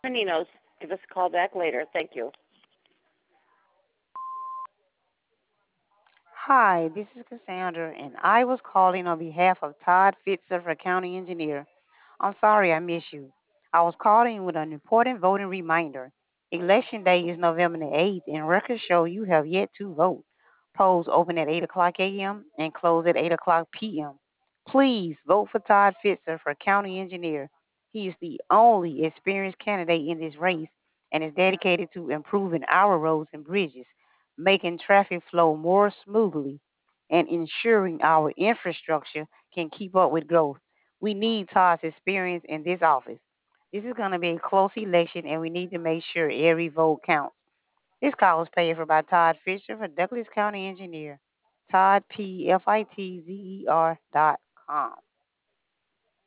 Ninos, give us a call back later. Thank you. Hi, this is Cassandra, and I was calling on behalf of Todd Fitzer for County Engineer. I'm sorry I missed you. I was calling with an important voting reminder. Election day is November the 8th, and records show you have yet to vote. Polls open at 8 o'clock a.m. and close at 8 o'clock p.m. Please vote for Todd Fitzer for County Engineer. He is the only experienced candidate in this race and is dedicated to improving our roads and bridges, making traffic flow more smoothly, and ensuring our infrastructure can keep up with growth. We need Todd's experience in this office. This is going to be a close election, and we need to make sure every vote counts. This call was paid for by Todd Fisher for Douglas County Engineer. Todd, P-F-I-T-Z-E-R .com.